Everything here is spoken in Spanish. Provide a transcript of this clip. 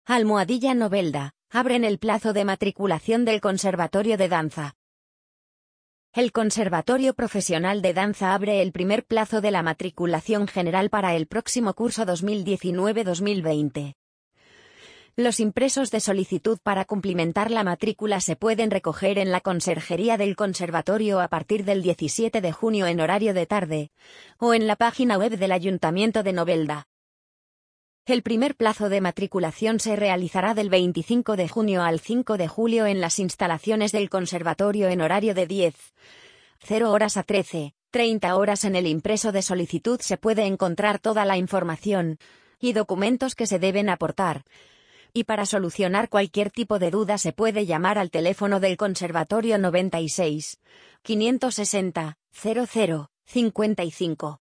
Almohadilla Novelda, abren el plazo de matriculación del Conservatorio de Danza. El Conservatorio Profesional de Danza abre el primer plazo de la matriculación general para el próximo curso 2019-2020. Los impresos de solicitud para cumplimentar la matrícula se pueden recoger en la Conserjería del Conservatorio a partir del 17 de junio en horario de tarde, o en la página web del Ayuntamiento de Novelda. El primer plazo de matriculación se realizará del 25 de junio al 5 de julio en las instalaciones del Conservatorio en horario de 10:00 horas a 13:30 horas. En el impreso de solicitud se puede encontrar toda la información y documentos que se deben aportar. Y para solucionar cualquier tipo de duda se puede llamar al teléfono del Conservatorio 96 560 00 55.